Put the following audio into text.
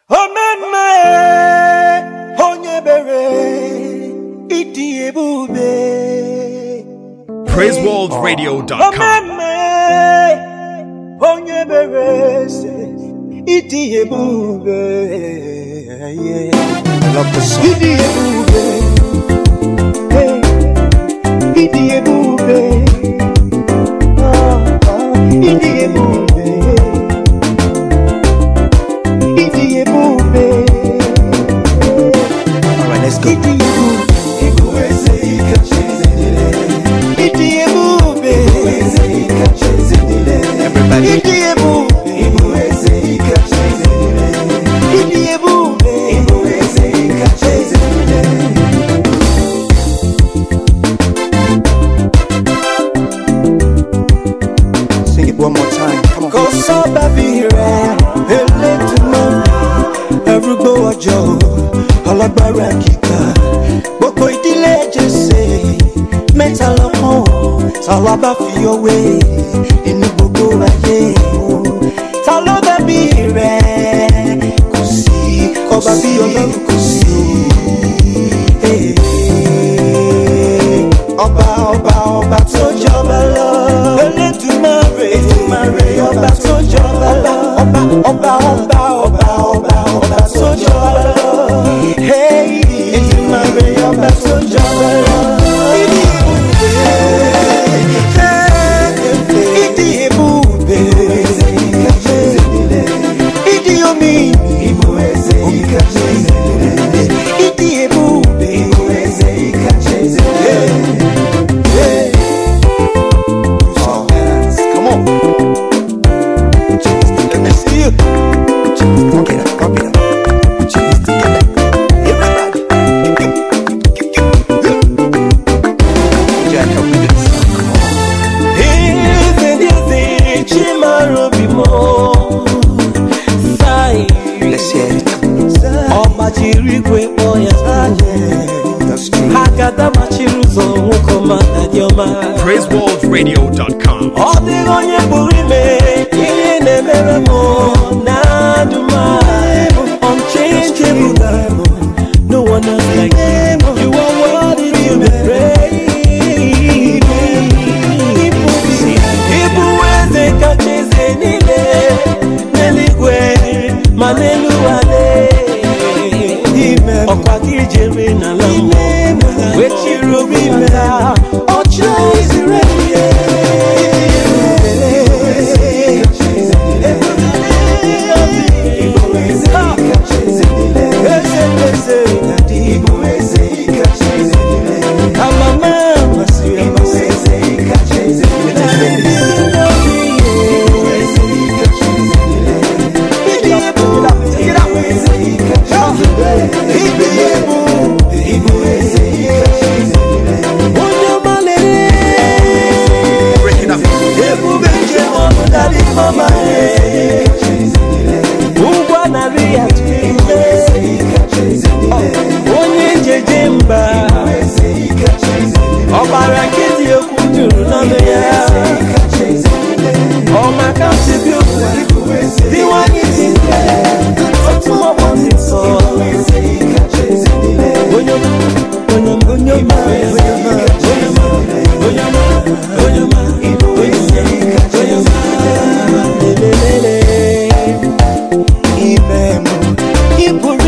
PraiseWorldRadio.com. Love the song. Alright, let's go. Sing it one more time. Come on. Go so baby, everybody Joe, Alagbara Kika, Boko Idile Jesse, Metalamo, Salaba for your way, in the Boko Aye, Talo baby, Kusi, Kobabi, Kusi, Oba, so Jobala, to marry, Oba, so Jobala, Oba, so Jobala, hey, it's marry, Oba, so Jobala, PraiseWorldRadio.com. All the on your burime, in a unchangeable, no one else like you. You are worthy to be praised. People when they catch any day, Neligwe, Maneluale, Okwaki Jerina Lamo, which you remember. People